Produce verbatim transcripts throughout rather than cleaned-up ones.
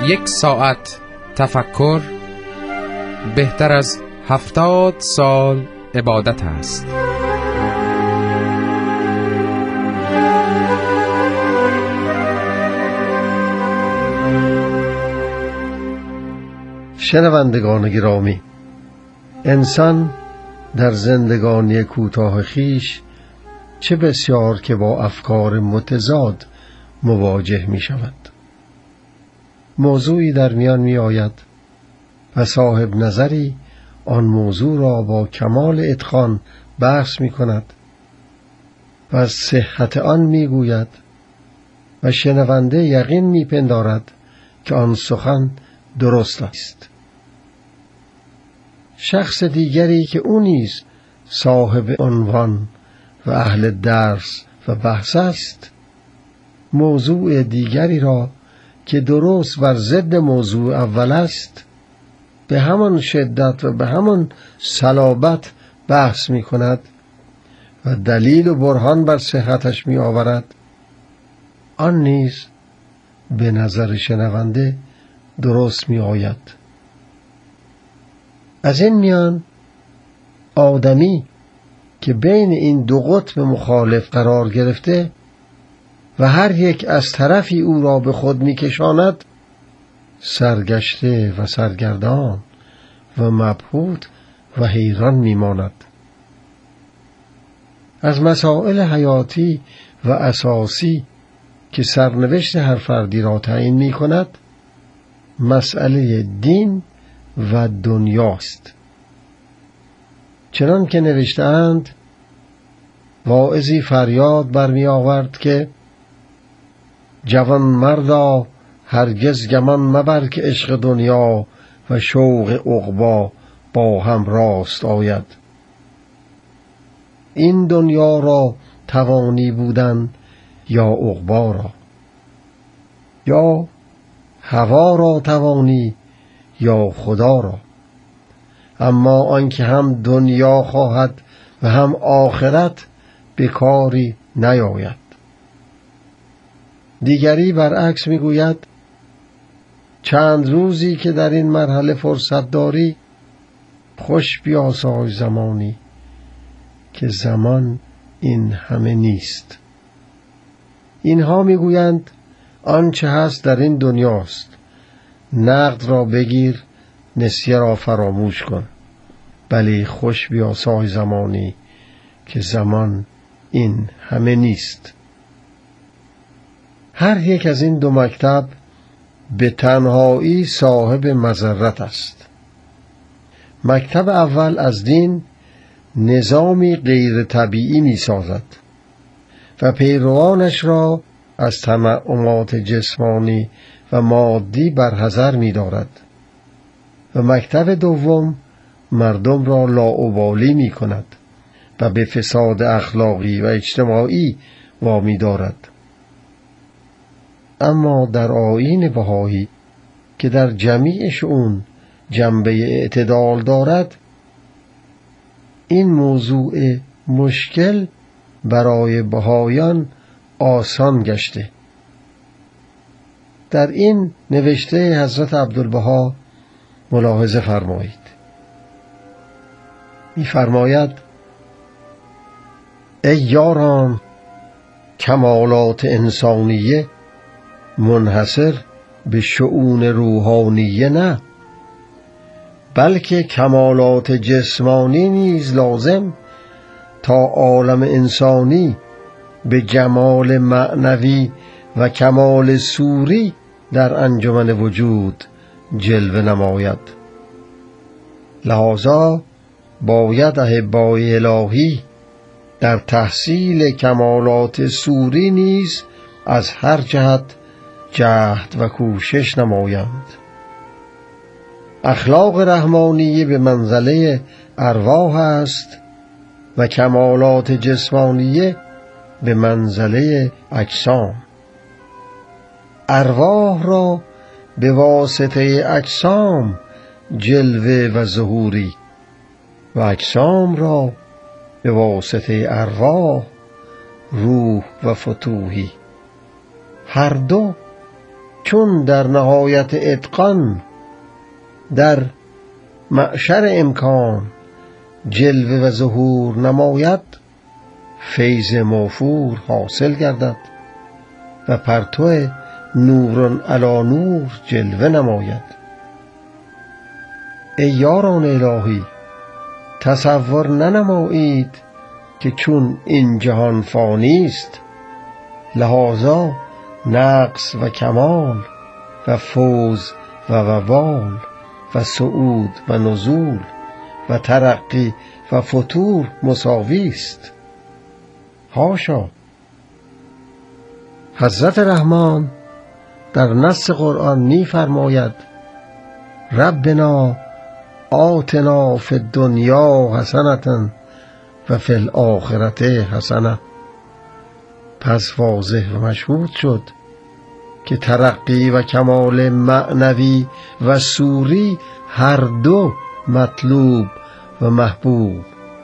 یک ساعت تفکر بهتر از هفتاد سال عبادت است. شنوندگان گرامی، انسان در زندگانی کوتاه خیش چه بسیار که با افکار متضاد مواجه می شود. موضوعی در میان می آید و صاحب نظری آن موضوع را با کمال اتقان بحث می کند و از صحت آن می گوید و شنونده یقین می پندارد که آن سخن درست است. شخص دیگری که او نیز صاحب عنوان و اهل درس و بحث است، موضوع دیگری را که درست بر ضد موضوع اول است به همان شدت و به همان صلابت بحث می کند و دلیل و برهان بر صحتش می آورد. آن نیز به نظر شنونده درست می آید. از این میان آدمی که بین این دو قطب مخالف قرار گرفته و هر یک از طرفی او را به خود می کشاند، سرگشته و سرگردان و مبهوت و حیران می ماند. از مسائل حیاتی و اساسی که سرنوشت هر فردی را تعیین می کند، مسئله دین و دنیاست. چنان که نوشته‌اند، واعظی فریاد برمی آورد که جوان مردا هرگز گمان مبر که عشق دنیا و شوق عقبا با هم راست آید. این دنیا را توانی بودن یا عقبا را، یا هوا را توانی یا خدا را، اما آنکه هم دنیا خواهد و هم آخرت به کاری نیاید. دیگری برعکس میگوید چند روزی که در این مرحله فرصت داری، خوش بیاسای زمانی که زمان این همه نیست. اینها میگویند آنچه هست در این دنیاست، نقد را بگیر، نسیه را فراموش کن، بلی خوش بیاسای زمانی که زمان این همه نیست. هر یک از این دو مکتب به تنهایی صاحب مضرت است. مکتب اول از دین نظامی غیر طبیعی می سازد و پیروانش را از تنعمات جسمانی و مادی برحذر می دارد و مکتب دوم مردم را لاابالی می کند و به فساد اخلاقی و اجتماعی وامی دارد. اما در آیین بهایی که در جمیع شؤون جنبه اعتدال دارد، این موضوع مشکل برای بهایان آسان گشته. در این نوشته حضرت عبدالبها ملاحظه فرمایید. می فرماید ای یاران، کمالات انسانیه منحصر به شؤون روحانیه نه، بلکه کمالات جسمانی نیز لازم تا عالم انسانی به جمال معنوی و کمال صوری در انجمن وجود جلوه نماید. لذا باید احبای الهی در تحصیل کمالات صوری نیز از هر جهت جهد و کوشش نمایند. اخلاق رحمانیه به منزله ارواح است و کمالات جسمانیه به منزله اجسام. ارواح را به واسطه اجسام جلوه و ظهوری و اجسام را به واسطه ارواح روح و فتوحی، هر دو چون در نهایت اتقان در معشر امکان جلوه و ظهور نماید، فیض موفور حاصل گردد و پرتو نور علی نور جلوه نماید. ای یاران الهی، تصور ننمایید که چون این جهان فانی است، لحاظا نقص و کمال و فوز و وبال و صعود و نزول و ترقی و فتور مساوی است. حاشا. حضرت رحمان در نص قرآن می فرماید: ربنا آتنا فی الدنیا حسنة و فی الاخرة حسنة. پس واضح و مشهود شد که ترقی و کمال معنوی و صوری هر دو مطلوب و محبوب،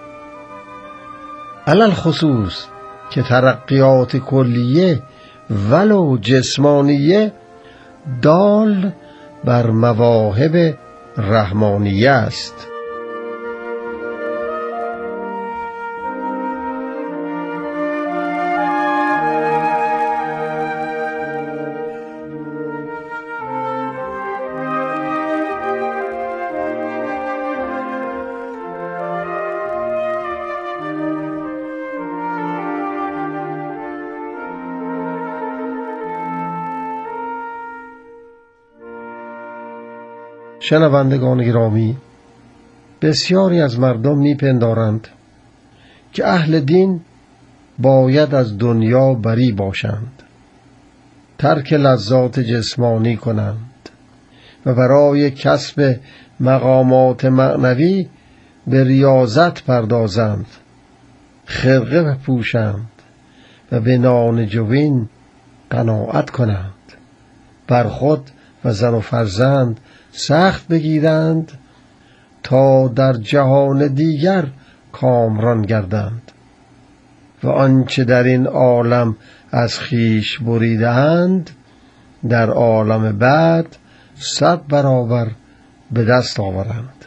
علل خصوص که ترقیات کلیه ولو جسمانیه دال بر مواهب رحمانیه است. شنوندگان گرامی، بسیاری از مردم میپندارند که اهل دین باید از دنیا بری باشند، ترک لذات جسمانی کنند و برای کسب مقامات معنوی به ریاضت پردازند، خرقه بپوشند و به نان جوین قناعت کنند، بر خود و زن و فرزند سخت بگیرند تا در جهان دیگر کامران گردند و آنچه در این عالم از خویش بریده‌اند در عالم بعد صد برابر به دست آورند.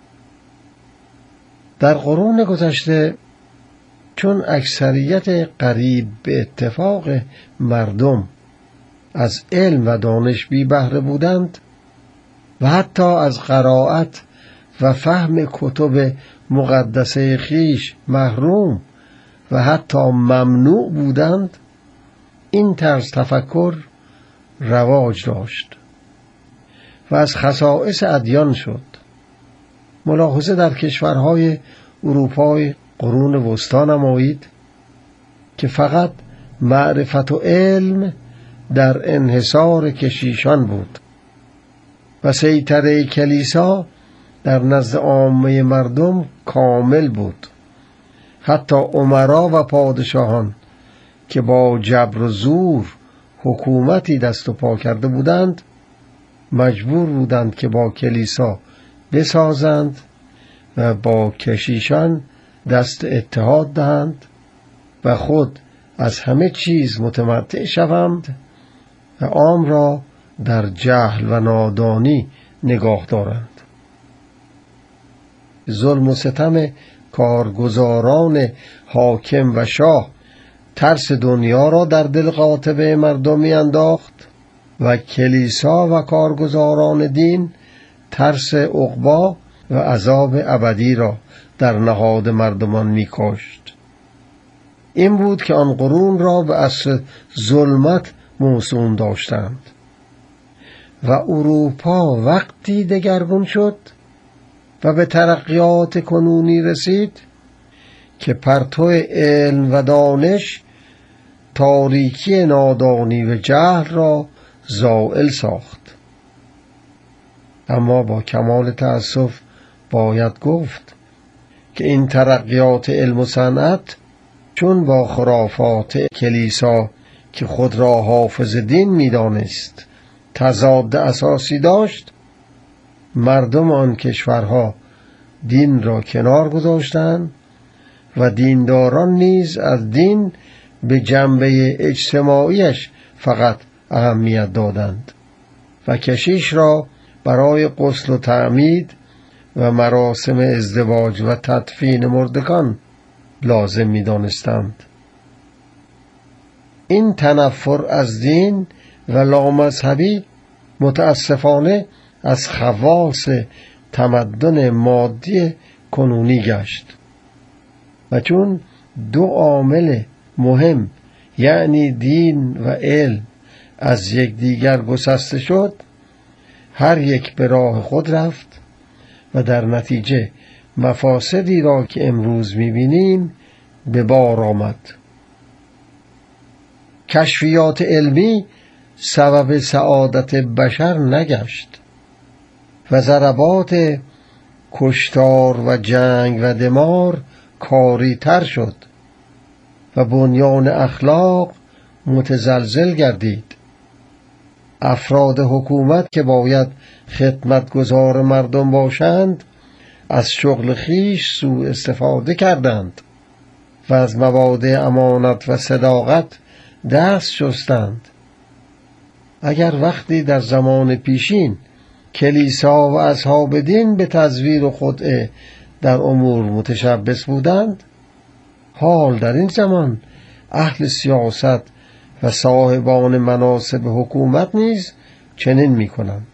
در قرون گذشته چون اکثریت قریب به اتفاق مردم از علم و دانش بی بهره بودند و حتی از قرائت و فهم کتب مقدسه خویش محروم و حتی ممنوع بودند، این طرز تفکر رواج داشت و از خصائص ادیان شد. ملاحظه در کشورهای اروپای قرون وسطی نمایید که فقط معرفت و علم در انحصار کشیشان بود و سیطره کلیسا در نزد عامه مردم کامل بود. حتی امرا و پادشاهان که با جبر و زور حکومتی دست و پا کرده بودند مجبور بودند که با کلیسا بسازند و با کشیشان دست اتحاد دهند و خود از همه چیز متمتع شوند و عام را در جهل و نادانی نگاه دارند. ظلم و ستم کارگزاران حاکم و شاه ترس دنیا را در دل قاطبه مردم می انداخت و کلیسا و کارگزاران دین ترس عقبا و عذاب ابدی را در نهاد مردمان می کشت. این بود که آن قرون را به عصر ظلمت موسوم داشتند و اروپا وقتی دگرگون شد و به ترقیات کنونی رسید که پرتو علم و دانش تاریکی نادانی و جهل را زائل ساخت. اما با کمال تأسف باید گفت که این ترقیات علم و صنعت چون با خرافات کلیسا که خود را حافظ دین می‌دانست تضاد اساسی داشت، مردم آن کشورها دین را کنار گذاشتند و دینداران نیز از دین به جنبه اجتماعیش فقط اهمیت دادند و کشیش را برای غسل و تعمید و مراسم ازدواج و تدفین مردگان لازم می دانستند. این تنفر از دین و لامذهبی متاسفانه از خواص تمدن مادی کنونی گشت و چون دو عامل مهم یعنی دین و علم از یکدیگر گسسته شد، هر یک به راه خود رفت و در نتیجه مفاسدی را که امروز می‌بینیم به بار آمد. کشفیات علمی سبب سعادت بشر نگشت و ضربات کشتار و جنگ و دمار کاری تر شد و بنیان اخلاق متزلزل گردید. افراد حکومت که باید خدمتگزار مردم باشند از شغل خیش سوء استفاده کردند و از مواد امانت و صداقت دست شستند. اگر وقتی در زمان پیشین کلیسا و اصحاب دین به تزویر و خدعه در امور متشبث بودند، حال در این زمان اهل سیاست و صاحبان مناصب حکومت نیز چنین می کنند.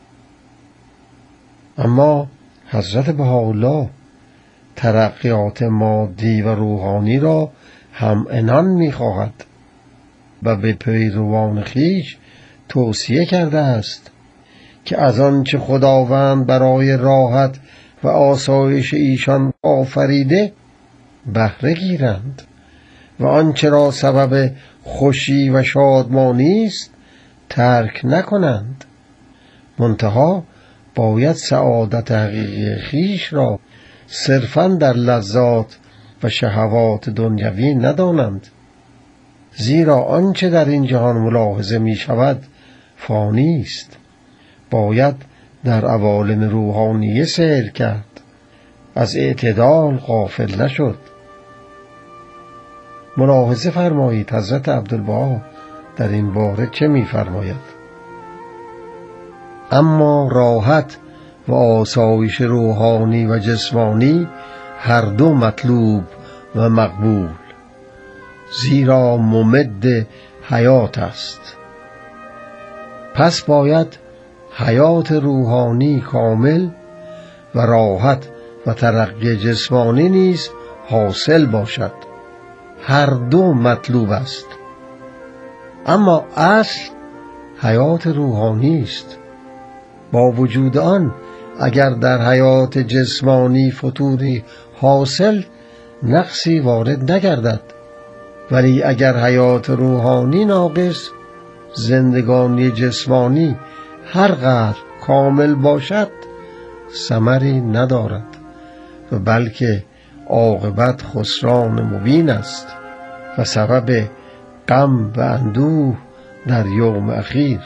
اما حضرت بهاءالله ترقیات مادی و روحانی را هم عنان می خواهد و به پیروان خویش توصیه کرده است که از آنچه خداوند برای راحت و آسایش ایشان آفریده بهره گیرند و آنچه را سبب خوشی و شادمانی است ترک نکنند. منتها باید سعادت حقیقی خویش را صرفاً در لذات و شهوات دنیوی ندانند، زیرا آنچه در این جهان ملاحظه می شود فانی است. باید در عوالم روحانیه سیر کرد، از اعتدال غافل نشد. ملاحظه فرمایید حضرت عبدالبها در این باره چه می فرماید؟ اما راحت و آسایش روحانی و جسمانی هر دو مطلوب و مقبول، زیرا ممد حیات است. پس باید حیات روحانی کامل و راحت و ترقی جسمانی نیز حاصل باشد. هر دو مطلوب است، اما اصل حیات روحانی است. با وجود آن اگر در حیات جسمانی فتوری حاصل نقصی وارد نگردد، ولی اگر حیات روحانی ناقص، زندگانی جسمانی هر قدر کامل باشد ثمری ندارد و بلکه عاقبت خسران مبین است و سبب غم و اندوه در یوم اخیر.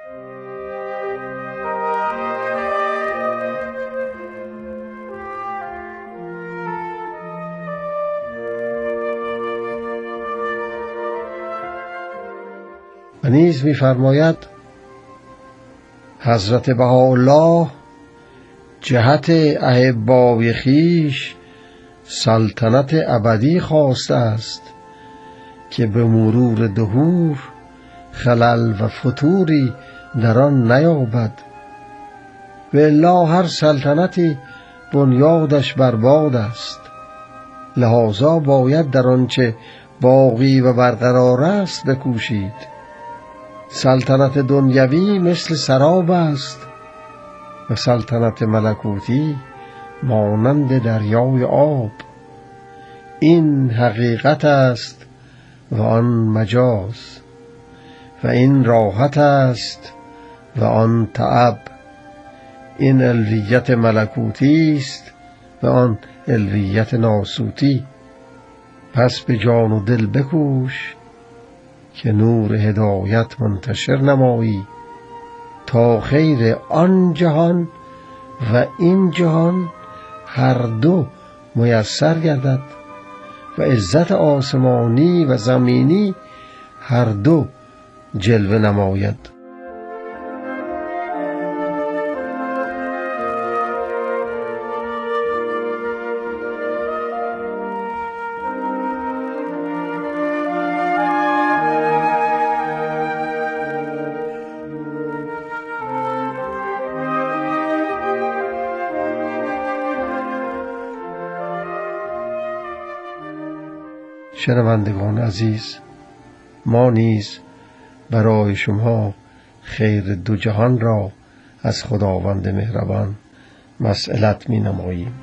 و نیز می فرماید حضرت بهاءالله جهت احبای خویش سلطنت ابدی خواسته است که به مرور دهور خلل و فتوری در آن نیابد، و الا هر سلطنتی بنیادش برباد است. لذا باید در آنچه باقی و برقرار است بکوشید. سلطنت دنیوی مثل سراب است و سلطنت ملکوتی مانند دریای آب. این حقیقت است و آن مجاز، و این راحت است و آن تعب. این الویت ملکوتی است و آن الویت ناسوتی. پس به جان و دل بکوش که نور هدایت منتشر نمایی تا خیر آن جهان و این جهان هر دو میسر گردد و عزت آسمانی و زمینی هر دو جلوه نماید. شنوندگان عزیز، ما نیز برای شما خیر دو جهان را از خداوند مهربان مسئلت می نماییم.